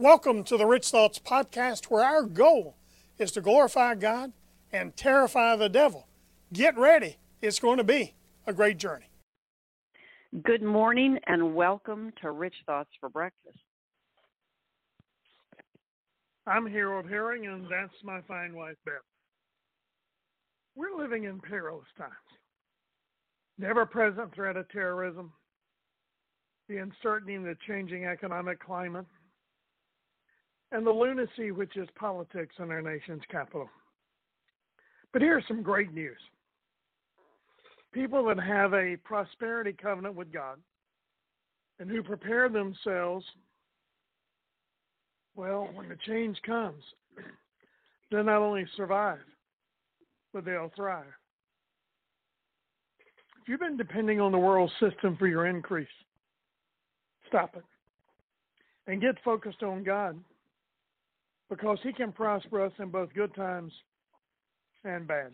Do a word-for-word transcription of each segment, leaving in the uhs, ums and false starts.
Welcome to the Rich Thoughts Podcast, where our goal is to glorify God and terrify the devil. Get ready. It's going to be a great journey. Good morning and welcome to Rich Thoughts for Breakfast. I'm Harold Herring, and that's my fine wife, Beth. We're living in perilous times. The ever-present threat of terrorism, the uncertainty in the changing economic climate, and the lunacy which is politics in our nation's capital. But here's some great news. People that have a prosperity covenant with God and who prepare themselves, well, when the change comes, they'll not only survive, but they'll thrive. If you've been depending on the world system for your increase, stop it and get focused on God, because He can prosper us in both good times and bad.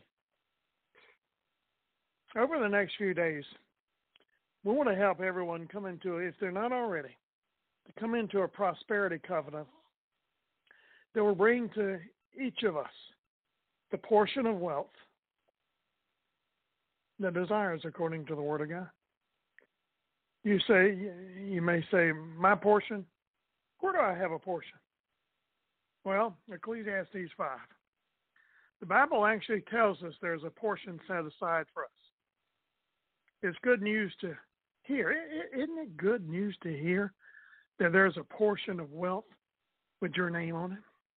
Over the next few days, we want to help everyone come into, if they're not already, to come into a prosperity covenant that will bring to each of us the portion of wealth that desires according to the Word of God. You say, you may say, my portion? Where do I have a portion? Well, Ecclesiastes five. The Bible actually tells us there's a portion set aside for us. It's good news to hear. Isn't it good news to hear that there's a portion of wealth with your name on it?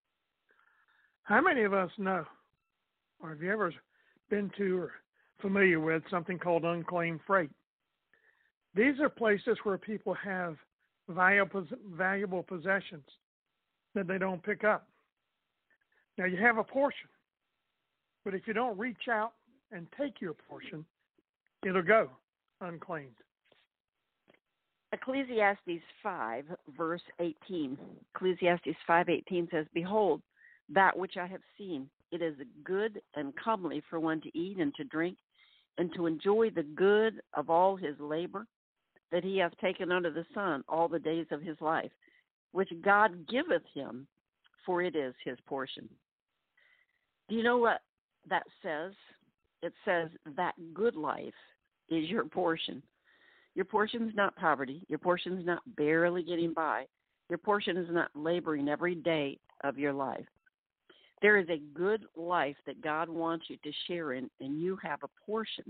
How many of us know, or have you ever been to or familiar with something called unclaimed freight? These are places where people have valuable, valuable possessions that they don't pick up. Now, you have a portion, but if you don't reach out and take your portion, it'll go unclaimed. Ecclesiastes five, verse eighteen. Ecclesiastes five eighteen says, Behold, that which I have seen, it is good and comely for one to eat and to drink, and to enjoy the good of all his labor, that he hath taken under the sun all the days of his life, which God giveth him, for it is his portion. Do you know what that says? It says that good life is your portion. Your portion's not poverty. Your portion's not barely getting by. Your portion is not laboring every day of your life. There is a good life that God wants you to share in, and you have a portion.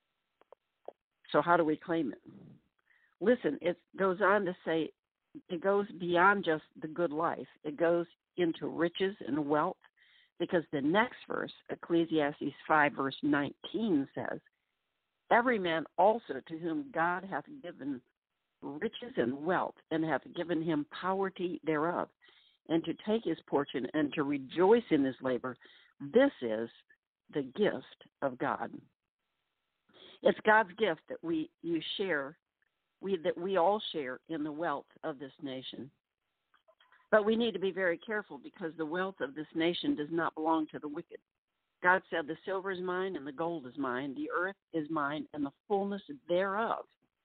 So how do we claim it? Listen, it goes on to say, it goes beyond just the good life. It goes into riches and wealth, because the next verse, Ecclesiastes five, verse nineteen, says, Every man also to whom God hath given riches and wealth, and hath given him power to eat thereof, and to take his portion, and to rejoice in his labor, this is the gift of God. It's God's gift that we you share We, that we all share in the wealth of this nation. But we need to be very careful, because the wealth of this nation does not belong to the wicked. God said, the silver is mine and the gold is mine, the earth is mine and the fullness thereof.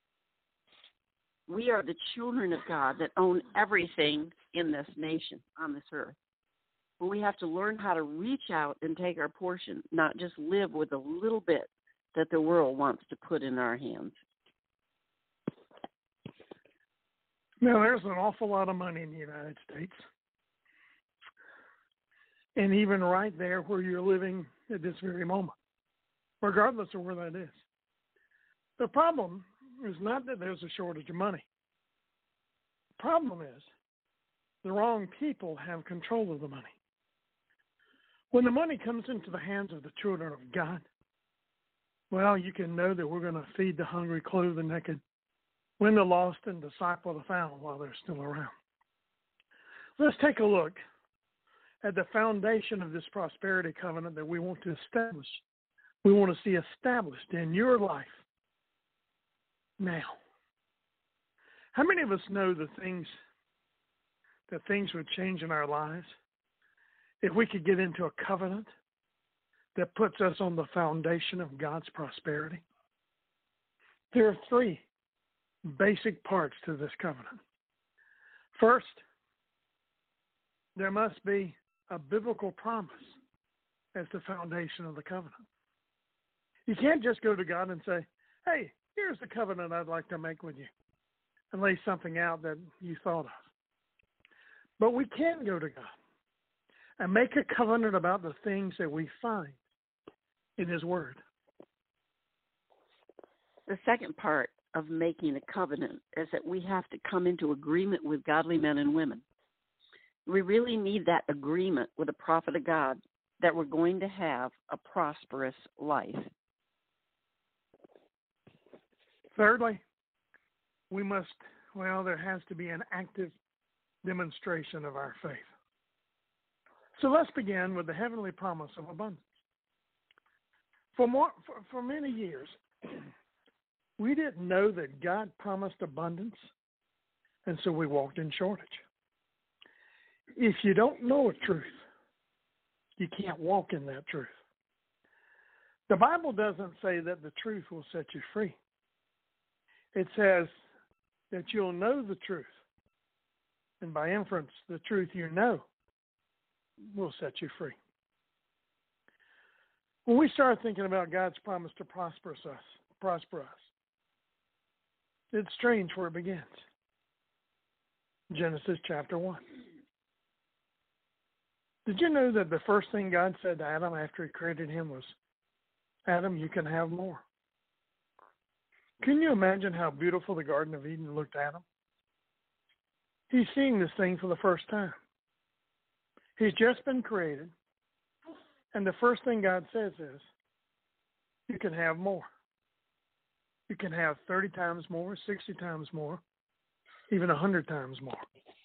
We are the children of God that own everything in this nation, on this earth. But we have to learn how to reach out and take our portion, not just live with a little bit that the world wants to put in our hands. Now, there's an awful lot of money in the United States. And even right there where you're living at this very moment, regardless of where that is. The problem is not that there's a shortage of money. The problem is the wrong people have control of the money. When the money comes into the hands of the children of God, well, you can know that we're going to feed the hungry, clothe the naked, win the lost, and disciple the found while they're still around. Let's take a look at the foundation of this prosperity covenant that we want to establish. We want to see established in your life now. How many of us know the things that things would change in our lives if we could get into a covenant that puts us on the foundation of God's prosperity? There are three basic parts to this covenant. First, there must be a biblical promise as the foundation of the covenant. You can't just go to God and say, hey, here's the covenant I'd like to make with you, and lay something out that you thought of. But we can go to God and make a covenant about the things that we find in His Word. The second part of making a covenant is that we have to come into agreement with godly men and women. We really need that agreement with a prophet of God that we're going to have a prosperous life. Thirdly, we must, well, there has to be an active demonstration of our faith. So let's begin with the heavenly promise of abundance. For more, for, for many years, we didn't know that God promised abundance, and so we walked in shortage. If you don't know a truth, you can't walk in that truth. The Bible doesn't say that the truth will set you free. It says that you'll know the truth, and by inference, the truth you know will set you free. When we start thinking about God's promise to prosper us, prosper us, it's strange where it begins. Genesis chapter one. Did you know that the first thing God said to Adam after He created him was, Adam, you can have more? Can you imagine how beautiful the Garden of Eden looked to Adam? He's seeing this thing for the first time. He's just been created, and the first thing God says is, you can have more. You can have thirty times more, sixty times more, even one hundred times more.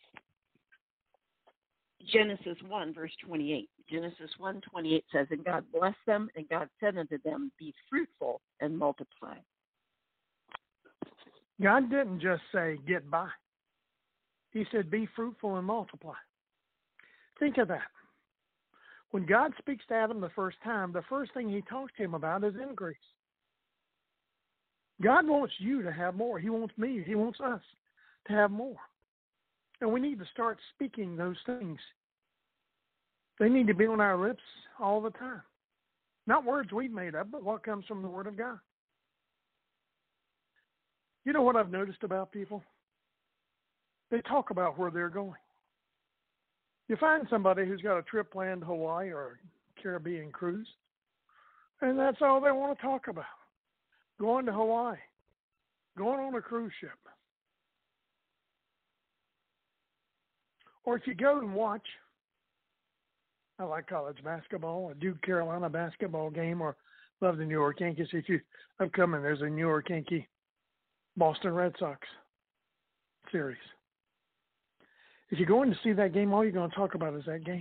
Genesis one, verse twenty-eight. Genesis one twenty-eight says, and God blessed them, and God said unto them, be fruitful and multiply. God didn't just say, get by. He said, be fruitful and multiply. Think of that. When God speaks to Adam the first time, the first thing He talks to him about is increase. God wants you to have more. He wants me, He wants us to have more. And we need to start speaking those things. They need to be on our lips all the time. Not words we've made up, but what comes from the Word of God. You know what I've noticed about people? They talk about where they're going. You find somebody who's got a trip planned to Hawaii or a Caribbean cruise, and that's all they want to talk about. Going to Hawaii, going on a cruise ship. Or if you go and watch, I like college basketball, a Duke Carolina basketball game, or love the New York Yankees. If you, I'm coming, there's a New York Yankee Boston Red Sox series. If you're going to see that game, all you're going to talk about is that game.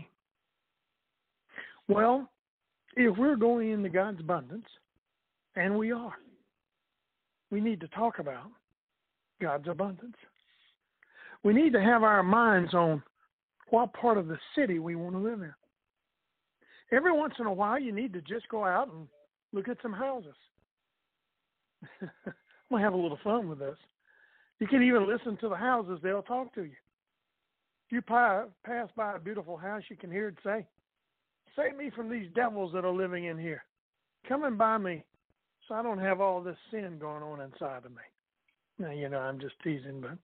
Well, if we're going into God's abundance, and we are, we need to talk about God's abundance. We need to have our minds on what part of the city we want to live in. Every once in a while, you need to just go out and look at some houses. I'm going to have a little fun with this. You can even listen to the houses. They'll talk to you. If you pass by a beautiful house, you can hear it say, save me from these devils that are living in here. Come and buy me so I don't have all this sin going on inside of me. Now, you know, I'm just teasing, but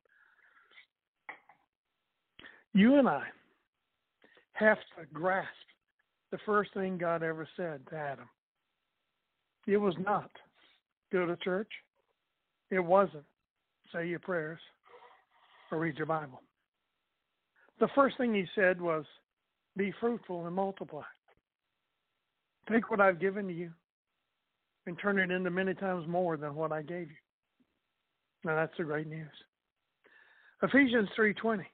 you and I have to grasp the first thing God ever said to Adam. It was not go to church. It wasn't say your prayers or read your Bible. The first thing He said was be fruitful and multiply. Take what I've given to you and turn it into many times more than what I gave you. Now that's the great news. Ephesians three twenty.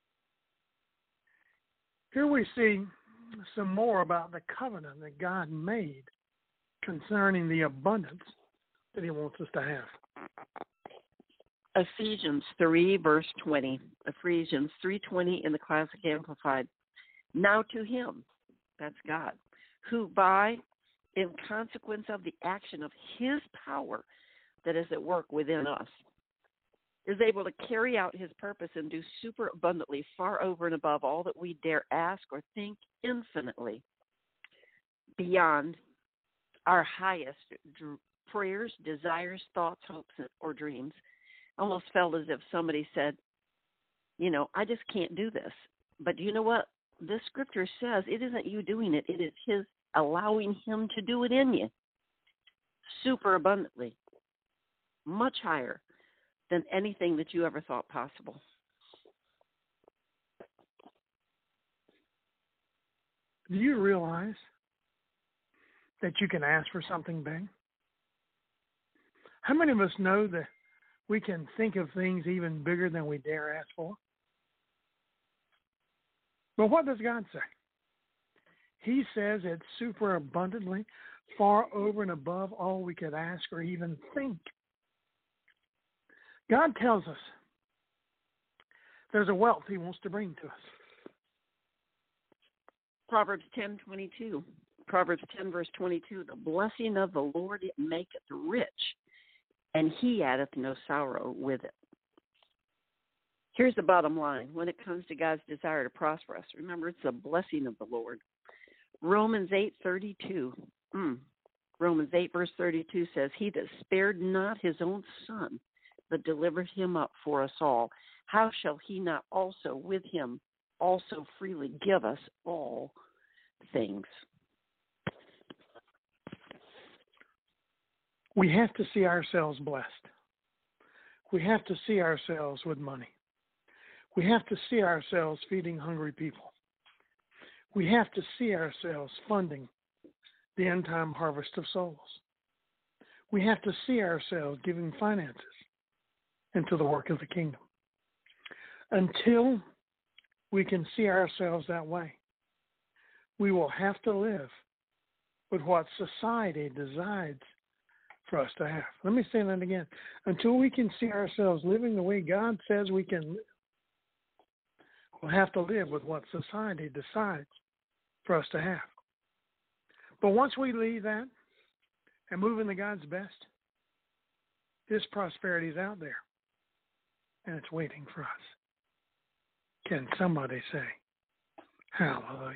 Here we see some more about the covenant that God made concerning the abundance that He wants us to have. Ephesians three, verse twenty. Ephesians three twenty in the Classic Amplified. Now to Him, that's God, who by, in consequence of the action of His power that is at work within us. is able to carry out his purpose and do super abundantly, far over and above all that we dare ask or think, infinitely beyond our highest dr- prayers, desires, thoughts, hopes, or dreams. I almost felt as if somebody said, you know, I just can't do this. But you know what? This scripture says it isn't you doing it. It is his allowing him to do it in you super abundantly, much higher than anything that you ever thought possible. Do you realize that you can ask for something big? How many of us know that we can think of things even bigger than we dare ask for? But what does God say? He says it's super abundantly, far over and above all we could ask or even think. God tells us there's a wealth he wants to bring to us. Proverbs ten twenty-two. Proverbs ten, verse twenty-two. The blessing of the Lord it maketh rich, and he addeth no sorrow with it. Here's the bottom line. When it comes to God's desire to prosper us, remember, it's the blessing of the Lord. Romans eight thirty-two. Mm. Romans eight, verse thirty-two says, he that spared not his own son, but delivered him up for us all, how shall he not also with him also freely give us all things? We have to see ourselves blessed. We have to see ourselves with money. We have to see ourselves feeding hungry people. We have to see ourselves funding the end-time harvest of souls. We have to see ourselves giving finances into the work of the kingdom. Until we can see ourselves that way, we will have to live with what society decides for us to have. Let me say that again. Until we can see ourselves living the way God says we can live, we'll have to live with what society decides for us to have. But once we leave that and move into God's best, His prosperity is out there, and it's waiting for us. Can somebody say, hallelujah?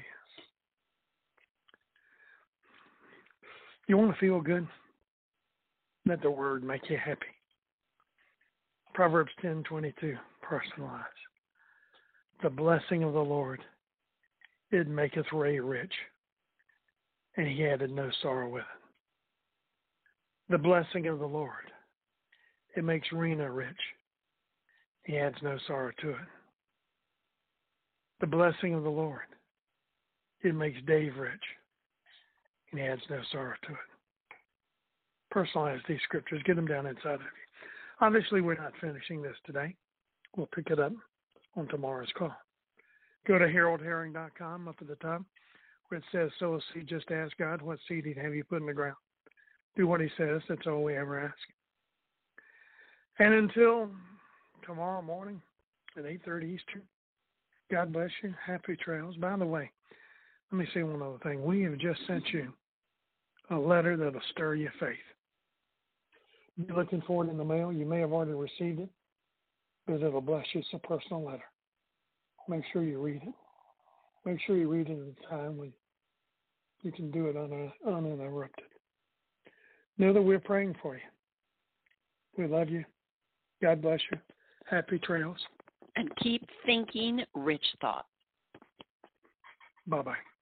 You want to feel good? Let the word make you happy. Proverbs ten twenty-two, personalize. The blessing of the Lord, it maketh Ray rich, and he added no sorrow with it. The blessing of the Lord, it makes Rena rich. He adds no sorrow to it. The blessing of the Lord, it makes Dave rich, and he adds no sorrow to it. Personalize these scriptures. Get them down inside of you. Obviously, we're not finishing this today. We'll pick it up on tomorrow's call. Go to harold herring dot com up at the top where it says, sow a seed. Just ask God what seed he'd have you put in the ground. Do what he says. That's all we ever ask. And until tomorrow morning at eight thirty Eastern, God bless you. Happy trails. By the way, let me say one other thing. We have just sent you a letter that'll stir your faith. You're looking for it in the mail. You may have already received it, but it'll bless you. It's a personal letter. Make sure you read it. Make sure you read it at a time when you can do it un- uninterrupted. Know that we're praying for you. We love you. God bless you. Happy trails. And keep thinking rich thoughts. Bye-bye.